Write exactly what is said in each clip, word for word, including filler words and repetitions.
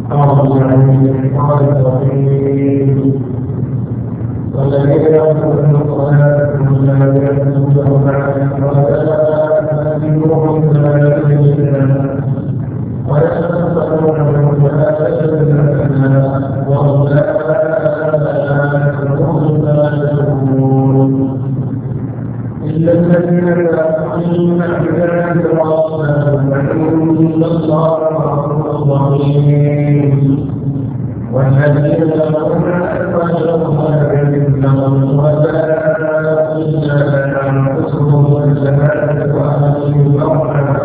أعوذ بالله من الشيطان الرجيم والذين يقولون الصلاة ولا يأتون بعد ولا تأتيهم لا يؤمنون ويستغفرون لهم ولا يؤمنون وأولئك هم الفاسقون إلا الذين يأتون بعد الرحمن فإن الله غفور رحيم والذين يقولون أزواجهم وأبنائهم ولا إلا أنفسهم والزمان وأهلهم وأرحم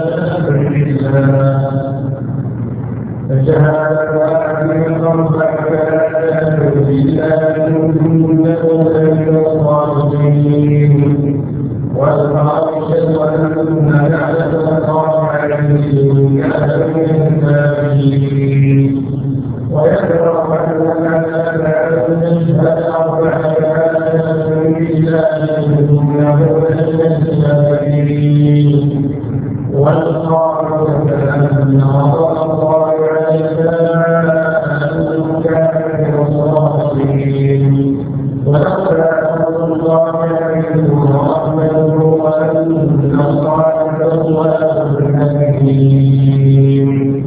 فشهادة أحدهم أربع شهادات بالله إنه لمن الصادقين والخامسة أن نعلم الله عليه كان من الكافرين ويدرأ أننا لا نشهد أربع شهادات بالله إنه لمن الكافرين والخامسة أن غضب الله علينا أن كان من الصادقين ولولا فضل الله عليكم ورحمته وأن الله تواب حكيم.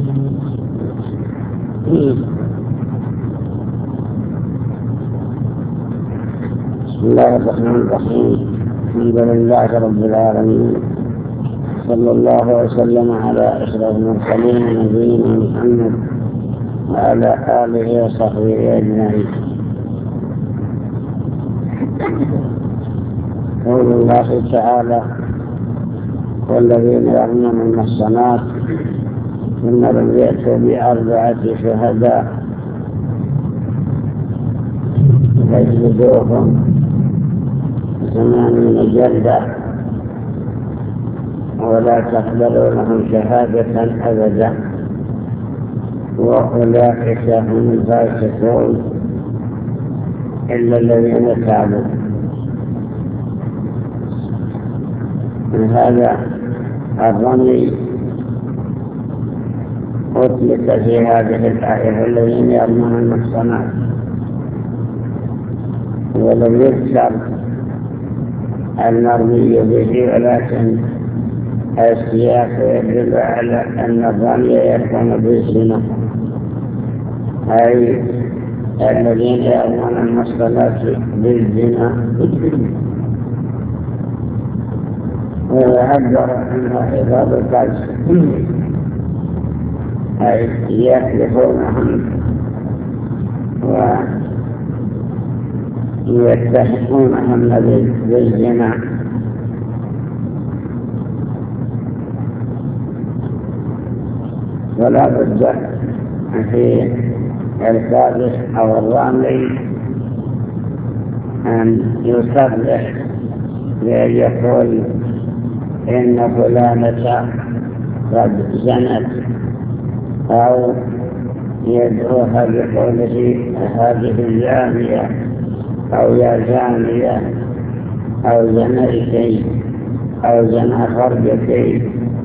بسم الله الرحمن الرحيم. الحمد لله رب العالمين، صلى الله وسلم على أشرف المرسلين نبينا محمد وعلى آله وصحبه أجمعين. قول الله تعالى: والذين يرمون المحصنات ثم لم يأتوا بأربعة شهداء فاجلدوهم ثمانين جلدة ولا تقبلوا لهم شهادة أبدا وأولئك هم الفاسقون إلا الذين تابوا. هذا الرمي أطلق في هذه الآية: الذين يرمون المحصنات، ولم يذكر المرمي به، ولكن السياق يدل على أن الرمي يكون بالزنا، أي الذين يرمون المحصنات بالزنا، ويعبر عنها إضافة القذف، أي يحلفونهم ويتهمونهم بالزنا. ولا بد في القاذف أو الرامي أن يصرح بأن يقول إن فلانة قد زنت، أو يدعوها بقوله هذه الزانية أو يا زانية أو زنيتي أو زنا فرجتي،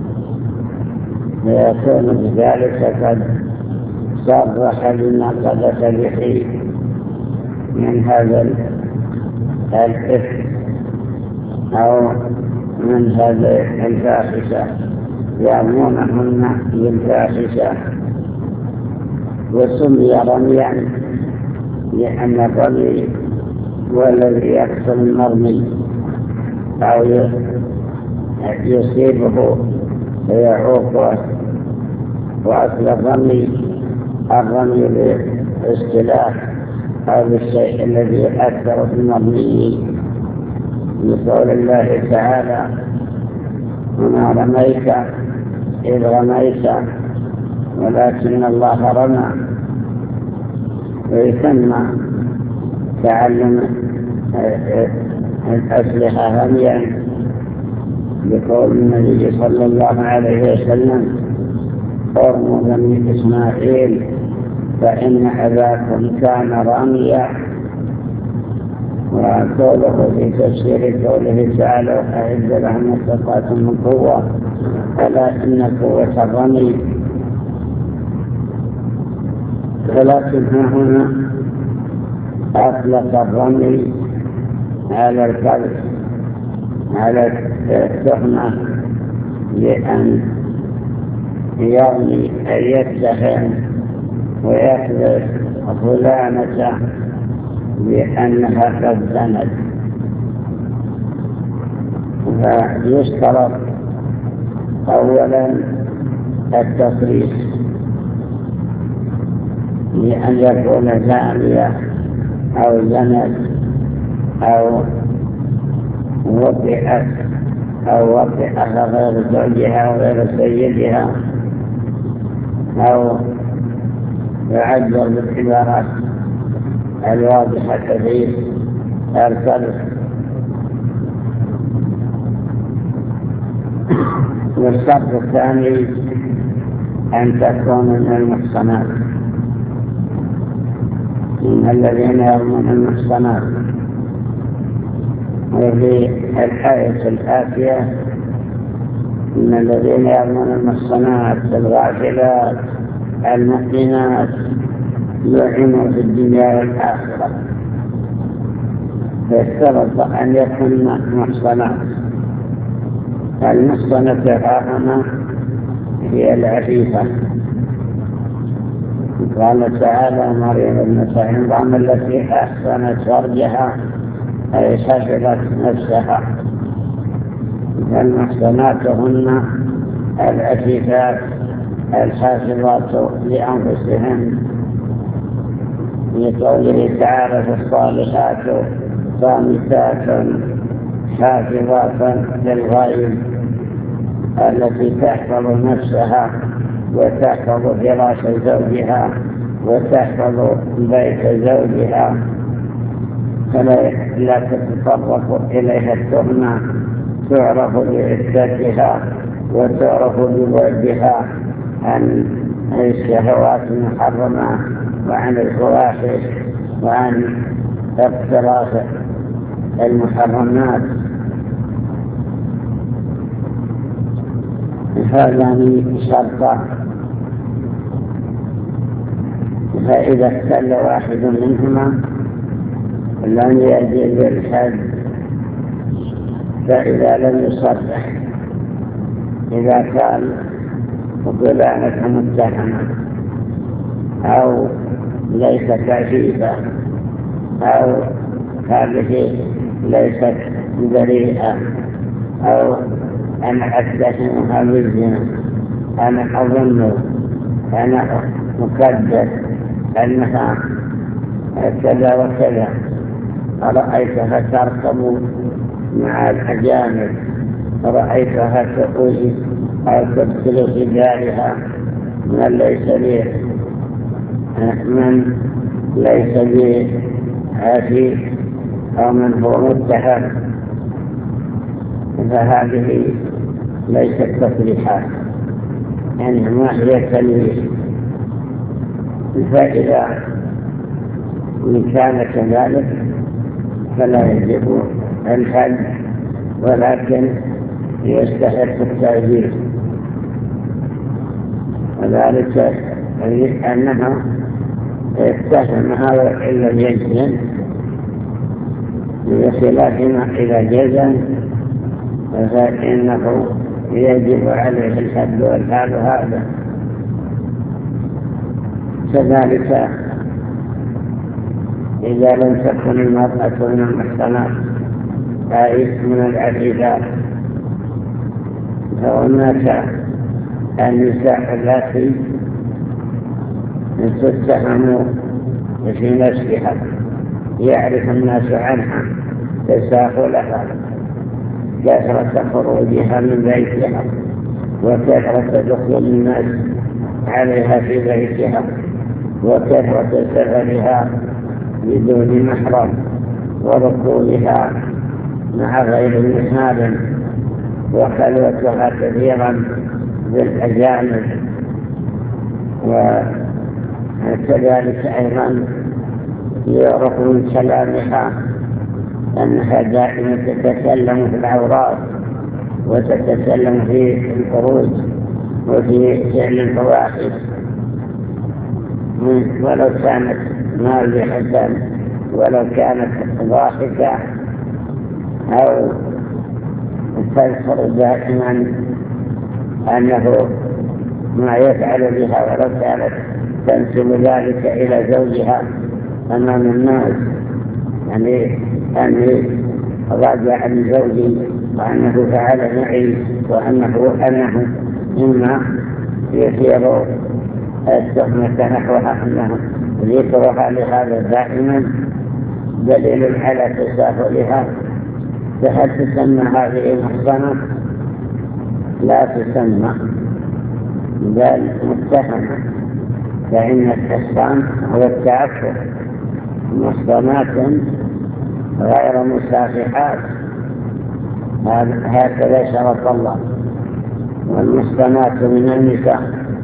ويكون بذلك قد صرح بما قدس به من هذا الإثم أو من هذه الفاحشة، يأمرونهن بالفاحشة. وسمي رميا لأن الرمي هو الذي يقتل المرمي أو يصيبه ويعوقه. وأصل الرمي الرمي بالاصطلاح أو بالشيء الذي أكثر في المرمي، بقول الله تعالى: وما رميت إذ رميت ولكن الله رمى. ويسمى تعلم الأسلحة رميا بقول النبي صلى الله عليه وسلم: ارموا بني إسماعيل فإن أباكم كان رميا. وقوله في تفسير قوله تعالى: أعد لهم ما استطعتم من قوة، ألا إن قوة الرمي ولكن هنا أطلق الرمي على الكذب على التهمة لأن يرمي أن يتهم ويكذب فلانة بأنها قد زنت. فيشترط أولا التصريح لأن يكون زانية أو زنت أو وطئت أو وطئها غير زوجها وغير سيدها أو يعبر بالعبارات الواضحة في الصرف. والشرط الثاني أن تكون من المحصنات، من الذين يرمون المحصنات. وفي الآية الآتية من الذين يرمون المحصنات الغافلات المؤمنات يعنوا في الدنيا والآخرة. فاشترط أن يكون محصنات. المحصنة هنا هي العفيفة. قال تعالى مريم ابنة عمران التي أحسنت فرجها أي حفظت نفسها. المحصنات هن العفيفات الحافظات لأنفسهن، لقوله تعالى في الصالحات قانتات حافظات للغيب، التي تحفظ نفسها وتحفظ فراش زوجها وتحفظ بيت زوجها، فلا تتطرق إليها التهمة، تعرف بعفتها وتعرف ببعدها عن الشهوات المحرمة وعن الفواحش وعن اقتراف المحرمات. هذان شرطان، فإذا اختل واحد منهما لم يجد الحد. فإذا لم يصرح، إذا كان فلانة متهمة أو ليست عفيفة أو هذه ليست بريئة أو أنا أتهمها بالزنا، أنا أظن أنا مكذب أنها كذا وكذا، رأيتها تركب مع الأجانب، رأيتها تقول أو تدخل في دارها من ليس لي من ليس لي عفيف أو من هو متهم، فهذه ليست تصريحات، يعني ما هي تلويث. فإذا كان كذلك فلا يجب الحد، ولكن يستحق التعزيز، وذلك أنها اتهمها وإن لم يجزم، بخلاف ما إذا جزم فإنه يجب عليه الحد والحال هذا. كذلك إذا لم تكن المرأة من المحصنات أي من العفيفات، فهناك النساء التي تتهم في نفسها، يعرف الناس عنها تساهلها، كثرة خروجها من بيتها وكثرة دخول الناس عليها في بيتها وكثرة سفرها بدون محرم وركوبها مع غير محارم وخلوتها كثيرا بالأجانب. وكذلك أيضا يعرف من كلامها أنها دائما تتكلم في العورات وتتكلم في الخروج وفي فعل الفواحش، ولو كانت مازحة ولو كانت ضاحكة أو تذكر دائما أنه ما يفعل بها ولو كانت تنسب ذلك إلى زوجها أمام الناس، يعني أني راجع عن زوجي وأنه فعل معي وأنه أنه مما يثير التهمة نحوها، أنه ذكرها لهذا دائما دليل على تساهلها. فهل تسمى هذه محصنة؟ لا تسمى، بل متهمة، فإن الحصان هو التعفف، محصنات غير مسافحات، هكذا شرط الله. والمحصنات من النساء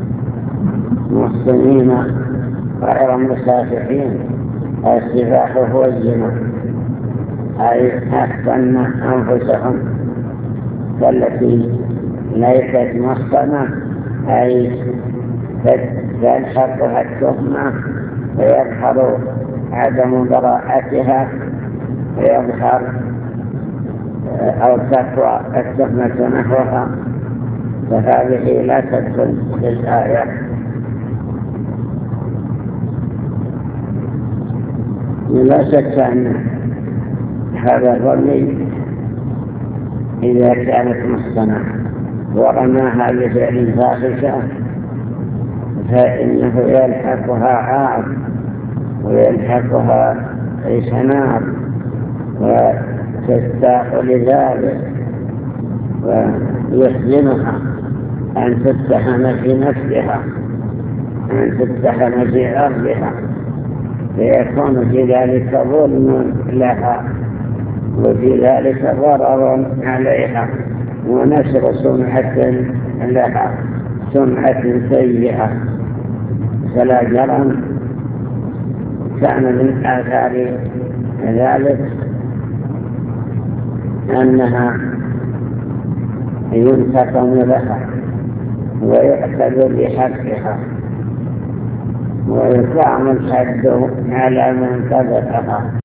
محصنين غير مسافحين، السفاح هو الزنا، أي أحسن أنفسهم، فالتي ليست محصنة أي تلحقها التهمة ويظهر عدم براءتها ويظهر أو تقوى التهمة نحوها، فهذه لا تدخل في الآية. لا شك أن هذا الرمي إذا كانت محصنة ورماها بفعل فاحشة فإنه يلحقها عار ويلحقها عيش نار وتستاق لذلك، ويحزنها أن تتهم في نفسها، أن تتهم في أرضها، فيكون في ذلك ظلم لها وفي ذلك ضرر عليها ونشر سمعة لها، سمعة سيئة. فلا جرم كان من آثار ذلك أنها ينتقم لها ويعتد بحقها ويقام الحد على من قذفها.